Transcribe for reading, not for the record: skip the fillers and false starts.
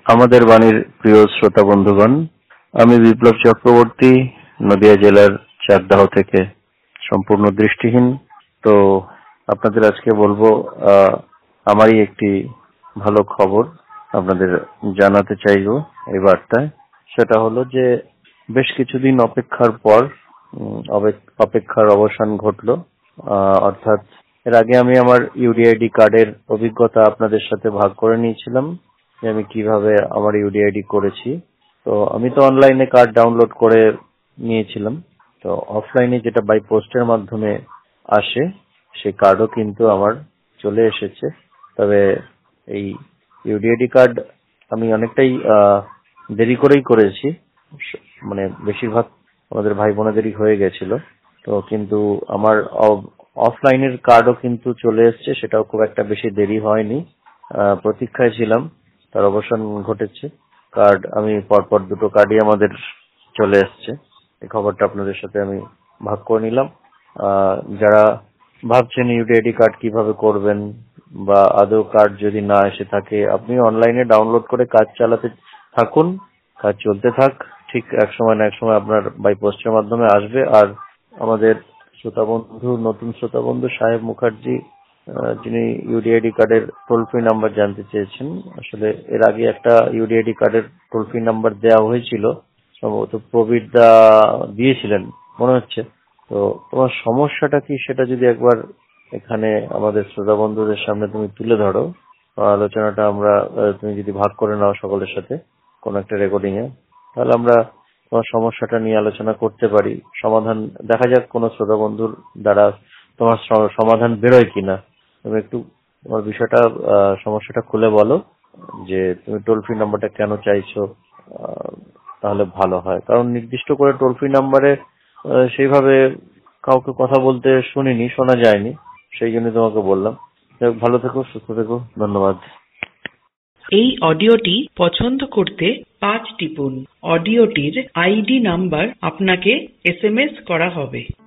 আমাদের বাণীর প্রিয় শ্রোতা বন্ধুগণ, আমি বিপ্লব চক্রবর্তী, নদিয়া জেলার চাকদাহ থেকে, সম্পূর্ণ দৃষ্টিহীন। তো আপনাদের আজকে বলবো আমারই একটি ভালো খবর আপনাদের জানাতে চাইবো এই বার্তায়। সেটা হলো যে বেশ কিছুদিন অপেক্ষার পর অপেক্ষার অবসান ঘটলো। অর্থাৎ এর আগে আমি আমার ইউডিআইডি কার্ডের অভিজ্ঞতা আপনাদের সাথে ভাগ করে নিয়েছিলাম যে আমি কিভাবে আমার ইউডিআইডি করেছি। তো আমি তো অনলাইনে কার্ড ডাউনলোড করে নিয়েছিলাম। তো অফলাইনে যেটা বাই পোস্টের মাধ্যমে আসে সেই কার্ডও কিন্তু আমার চলে এসেছে। তবে এই ইউডিআইডি কার্ড আমি অনেকটাই দেরি করেই করেছি, মানে বেশিরভাগ আমাদের ভাই বোনেদেরই হয়ে গেছিল। তো কিন্তু আমার অফলাইনের কার্ডও কিন্তু চলে এসেছে, সেটাও খুব একটা বেশি দেরি হয়নি। প্রতীক্ষায় ছিলাম, তার অবসান ঘটেছে। কার্ড আমি পরপর দুটো কার্ডই আমাদের চলে এসেছে। এই খবরটা আপনাদের সাথে আমি ভাগ করে নিলাম। যারা ভাবছেন ইউডিআইডি কার্ড কিভাবে করবেন বা আদৌ কার্ড যদি না এসে থাকে, আপনি অনলাইনে ডাউনলোড করে কাজ চালাতে থাকুন, কাজ চলতে থাক, ঠিক এক সময় না এক সময় আপনার বাই পোস্টের মাধ্যমে আসবে। আর আমাদের নতুন শ্রোতা বন্ধু সাহেব মুখার্জি, যিনি ইউডিআইডি কার্ডের টোল ফ্রি নাম্বার জানতে চেয়েছেন, আসলে এর আগে একটা ইউডিআইডি কার্ডের টোল ফ্রি নাম্বার দেওয়া হয়েছিল, সম্ভবত প্রবীর দা দিয়েছিলেন মনে হচ্ছে। তো তোমার সমস্যাটা কি সেটা যদি একবার এখানে আমাদের শ্রোতা বন্ধুদের সামনে তুমি তুলে ধরো, আলোচনাটা আমরা তুমি যদি ভাগ করে নাও সকলের সাথে কোনো একটা রেকর্ডিং এ, তাহলে আমরা তোমার সমস্যাটা নিয়ে আলোচনা করতে পারি। সমাধান দেখা যাক কোনো শ্রোতা বন্ধুর দ্বারা তোমার সমাধান বেরোয় কিনা। তুমি একটু তোমার বিষয়টা সমস্যাটা খুলে বলো যে তুমি টোল ফ্রি নাম্বারটা কেন চাইছো, তাহলে ভালো হয়। কারণ নির্দিষ্ট করে টোল ফ্রি নাম্বারে সেইভাবে কাউকে কথা বলতে শোনা যায়নি, সেই জন্য তোমাকে বললাম। ভালো থেকো, সুস্থ থেকো, ধন্যবাদ। এই অডিওটি পছন্দ করতে 5 টিপুন। অডিওটির আইডি নাম্বার আপনাকে SMS করা হবে।